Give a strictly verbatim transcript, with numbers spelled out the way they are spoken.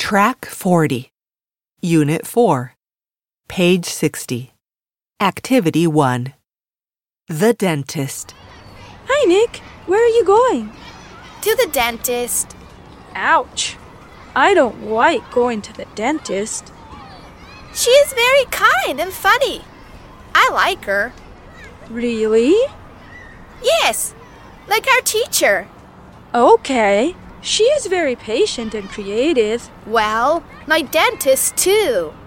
Track forty, Unit four, Page sixty. Activity one. The dentist. Hi, Nick. Where are you going? To the dentist. Ouch. I don't like going to the dentist. She is very kind and funny. I like her. Really? Yes, like our teacher. Okay. She is very patient and creative. Well, my dentist too.